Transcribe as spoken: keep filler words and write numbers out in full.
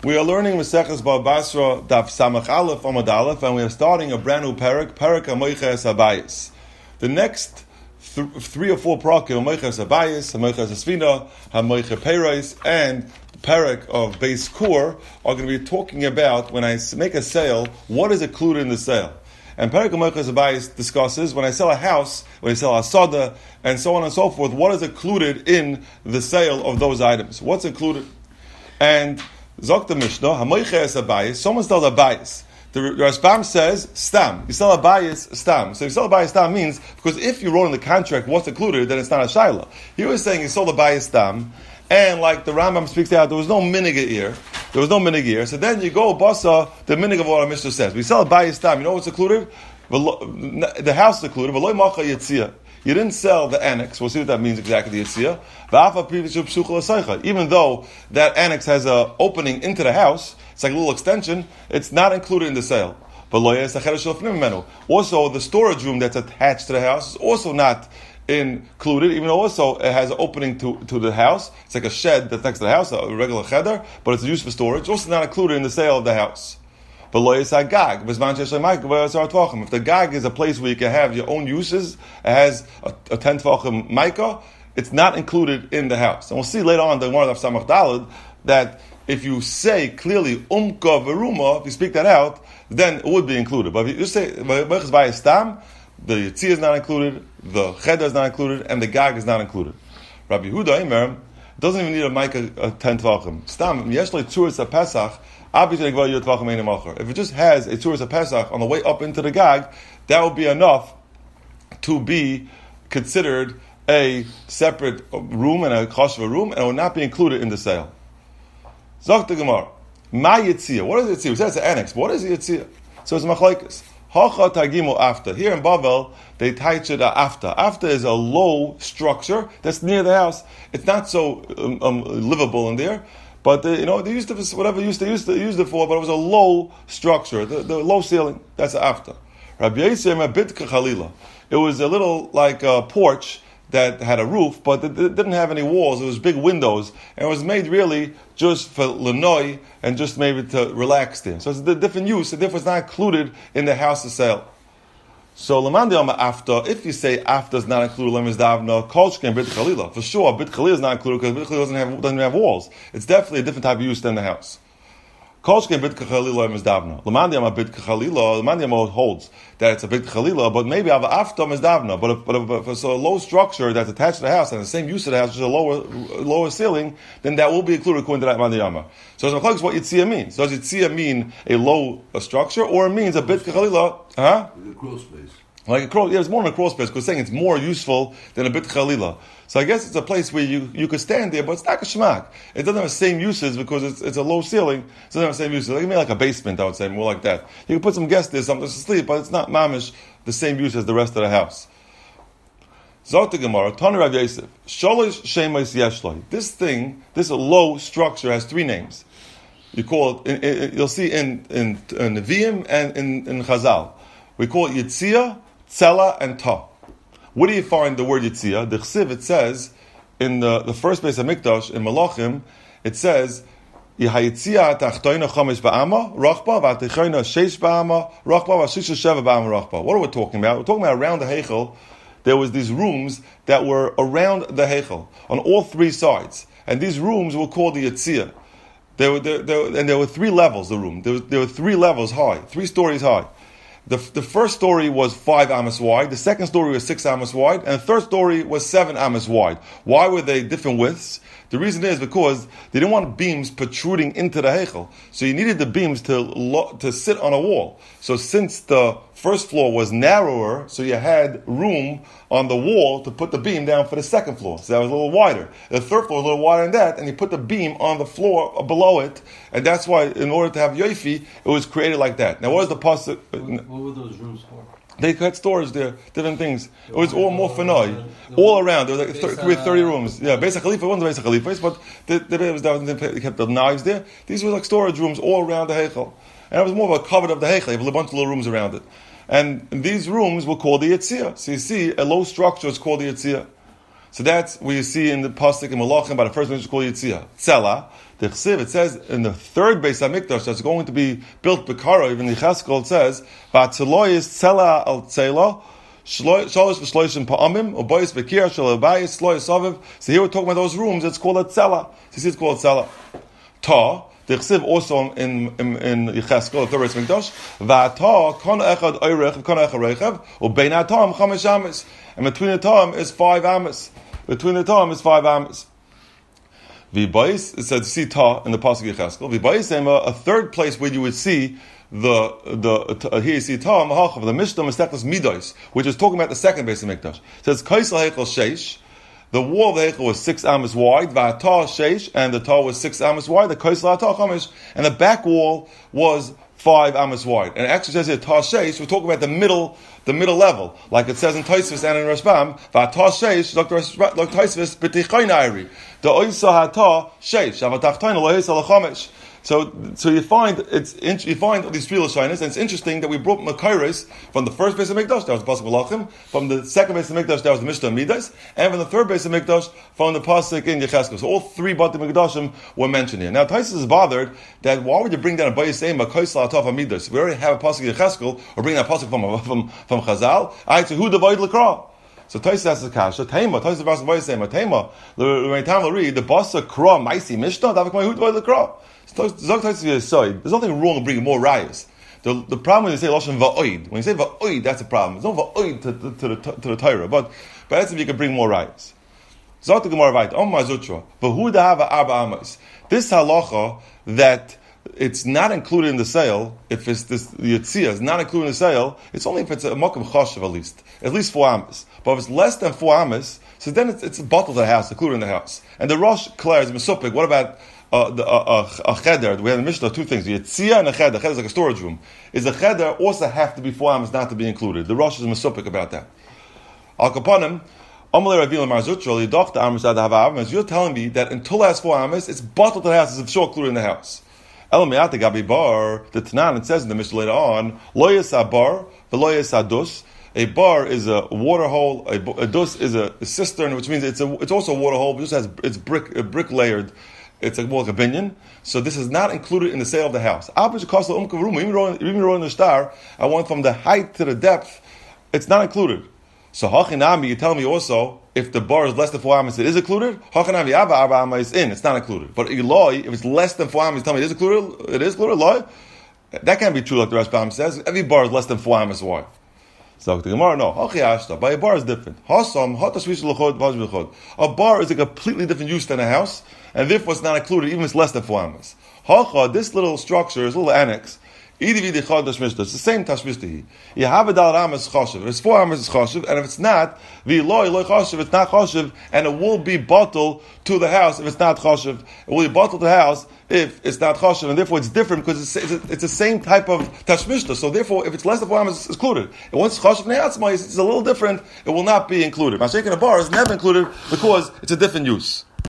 We are learning Maseches Bava Basra Daf Samach Aleph Amud Aleph, and we are starting a brand new parak, Parak HaMoiches Habayis. The next th- three or four parakim, HaMoiches Habayis, HaMoiches Hasfina, HaMoiches Peiros, and the parak of Beis Kur are going to be talking about when I make a sale, what is included in the sale. And Parak HaMoiches Habayis discusses when I sell a house, when I sell a sada, and so on and so forth, what is included in the sale of those items. What's included? And Zok the Mishnah, HaMoiches Habayis, someone sells a bayis. The Rashbam says, stam. You sell a bayis, stam. So you sell a bayis, stam means, because if you wrote in the contract what's included, then it's not a shayla. He was saying he sold a bayis, stam, and like the Rambam speaks out, there was no minig here. There was no minig here. So then you go, basa, the minig of what our Mishnah says. We sell a bayis, stam. You know what's included? The house is included. V'loi macha yitzia. You didn't sell the annex. We'll see what that means exactly. The Yitzia. Even though that annex has an opening into the house, it's like a little extension, it's not included in the sale. Also, the storage room that's attached to the house is also not included, even though also it has an opening to, to the house. It's like a shed that's next to the house, a regular cheder, but it's used for storage. It's also not included in the sale of the house. If the gag is a place where you can have your own uses, it has a, a ten tvachim micah, it's not included in the house. And we'll see later on the one of Samach Daled that if you say clearly umka veruma, if you speak that out, then it would be included. But if you say stam, the yitzia is not included, the cheder is not included, and the gag is not included. Rabbi Yehuda Eimer doesn't even need a micah a ten tvachim. Stam yeshlei tzuris a pesach. If it just has a Tzuras HaPesach on the way up into the Gag, that would be enough to be considered a separate room and a chashva room, and it would not be included in the sale. Zok the Gemara. Ma Yitzia. What is Yitzia? We said it's an annex. But what is Yitzia? So it's machlokes. Hacha tagimu after. Here in Babel, they teach it after. After is a low structure that's near the house. It's not so um, um, livable in there. But they, you know, they used it for whatever use they used to use it for, but it was a low structure, the, the low ceiling. That's after. Rabbi Yisrael bitka chalila. It was a little like a porch that had a roof, but it didn't have any walls. It was big windows, and it was made really just for lenoi and just maybe to relax there. So it's a different use. The difference not included in the house of sale. So Lamandi Alma after, if you say after is not included, Lemis Davna, Kolshkin Bit Khalila. For sure, Bit Khalila is not included because Bit Khalila doesn't have doesn't have walls. It's definitely a different type of use than the house. Kolshkin Bit Khalila Lemis Davna. Lamandi Alma Bit Khalila. Lamandi Alma holds that it's a Bit Khalila, but maybe Ava after is Davna. But if, but if, if it's a low structure that's attached to the house and the same use of the house, just a lower lower ceiling, then that will be included according to that Mandi Alma. So it's what Yitzia means. Does Yitzia mean a low a structure, or it means a Bit Khalila? Huh? The crawl space. Like a crawl, yeah, it's more than a crawl space, because saying it's more useful than a bit chalila. So I guess it's a place where you, you could stand there, but it's not a shmak. It doesn't have the same uses because it's it's a low ceiling. It doesn't have the same uses. Like, maybe like a basement, I would say, more like that. You can put some guests there, something to sleep, but it's not mamish the same use as the rest of the house. Zot the Gemara, Tana Rav Yosef, Sholosh Shemos Yeshloi. This thing, this low structure has three names. You call it, in, in, you'll see in in, in Nevi'im and in, in Chazal. We call it Yitzia, Tzela, and Ta. Where do you find the word Yitzia? The Chsiv, it says, in the, the first base of Mikdash, in Malachim, it says, Yitzia ta'achtoina chamesh ba'ama, rachba, v'atichoina sheish ba'ama, rachba, v'ashisha sheva ba'ama, rachba. What are we talking about? We're talking about around the Heichel, there was these rooms that were around the Heichel, on all three sides. And these rooms were called the Yitzia. There were, there, there, and there were three levels, the room. There, was, there were three levels high, three stories high. The, the first story was five amos wide, the second story was six amos wide, and the third story was seven amos wide. Why were they different widths? The reason is because they didn't want beams protruding into the heichel. So you needed the beams to lo- to sit on a wall. So since the first floor was narrower, so you had room on the wall to put the beam down for the second floor. So that was a little wider. The third floor was a little wider than that, and you put the beam on the floor below it, and that's why, in order to have yoifi, it was created like that. Now, what is the pasuk? What, what were those rooms for? They had storage there, different things. It was all more fanoi, all around. There was like thirty, thirty rooms. Yeah, Beis HaKhalifa, one of the Beis HaKhalifas, but the, the, was, they kept the knives there. These were like storage rooms all around the Heichel. And it was more of a cover of the Heichel. You have a bunch of little rooms around it. And these rooms were called the Yitzia. So you see, a low structure is called the Yitzia. So that's what you see in the pasuk in Malachim by the first Mikdash called Yitzia. Tzela, the Chsiv, it says in the third Beis HaMikdash that's going to be built Bekara, even the Cheskel, it says, V'atzeloyis tzela al tzela, shalosh v'shloishim pa'amim, ubayis v'kir, shalabayis, shlois aviv. So here we're talking about those rooms, it's called a tzela. So you see it's called tzela. Ta, the Chsiv also in in in Yecheskel, the third Beis Mikdash, v'ata kon echad oirech, kon echad reichev, ubein atam chamesh amis, and between the tam is five amis. Between the tam is five amis. V'bayis, it says see ta in the pasuk Yecheskel. V'bayis ema, a third place where you would see the the uh, here you see ta mahachav the Mishnah Masechtas Midos, which is talking about the second Beis HaMikdash. It says kaisel heichel sheish. The wall of the heichel was six amas wide. V'ata sheish, and the ta was six amas wide. The kaisel ata chamish, and the back wall was five amas wide. And it actually says here ta sheish. We're talking about the middle, the middle level, like it says in Tosfos and in Rashbam. V'ata sheish, Doctor Tosfos b'tichaynairi. The oisa hata sheish. Avatachtoin lo heisel chamish. So, so you find it's you find all these three lashonos, and it's interesting that we brought Makairos from the first Beis HaMikdash, that was the pasuk Malachim, from the second Beis HaMikdash, that was the Mishnah Midas, and from the third Beis HaMikdash, from the pasuk in Yecheskel. So all three Bati Mikdashim were mentioned here. Now, Taisus is bothered that why would you bring down a Bayis Ema Kaisla Ataf Midas? We already have a pasuk in Yecheskel, or bring that pasuk from from from Chazal. I to who divided Lekra. So Taisus asks the kasha, Tema, Taisus verse Bayis Ema, Tema, the Reitam read the Basa Kra Maisi Mishnah, Davik who divided Lekra. There's nothing wrong with bringing more rayas. The, the problem when you say lashon va'oid, when you say va'oid, that's a problem. There's no va'oid to, to, to, the, to the Torah, but but that's if you can bring more rayas. Zot Gemara vayit, Om Mazutra, v'hu dahava arba amas. This halacha that it's not included in the sale, if it's this the Yitzia is not included in the sale, it's only if it's a makom chashav at least, at least four amas. But if it's less than four amas, so then it's, it's a bottle to the house, included in the house. And the Rosh declares Mesupik. What about Uh, the, uh, uh, a cheder? We have in the Mishnah two things: Yitzia and a cheder. Cheder is like a storage room. Is a cheder also have to be four amas not to be included? The Rosh is mesupik about that. Al kapanim, Amalei Ravina Marzutra lidach the amas ad hava. You're telling me that until it has four amas, it's bottled to the house. It's sure included in the house. El me'ate gabi bar. The Tanan, it says in the Mishnah later on, lo yisa bar v'lo yisa dus. A bar is a water hole. A, a dus is a, a cistern, which means it's a, it's also a water hole, but it just has it's brick a brick layered. It's like more like a binyan. So this is not included in the sale of the house. Even in the star, I went from the height to the depth. It's not included. So hachinami, you tell me also if the bar is less than four amas, it is included. Hachinami ava arba amas is in. It's not included. But Eloi, if it's less than four amas, you tell me it is included. It is included. Eloi, that can't be true. Like the Rashbam says, every bar is less than four amas wide. So the Gemara, no. By a bar is different. A bar is a completely different use than a house, and therefore it's not included, even if it's less than four amas. This little structure is a little annex. It's the same tashmistahi. You have a dal amas chashiv. If it's four amas, it's chashiv, and if it's not, v'loi loy chashiv, it's not chashiv, and it will be bottled to the house if it's not chashiv. It will be bottled to the house if it's not chashiv, and therefore it's different because it's, it's, a, it's the same type of tashmishta. So therefore, if it's less than four amas, it's included. And once chashiv ne'atzma, it's a little different. It will not be included. Mashayk in a bar is never included because it's a different use.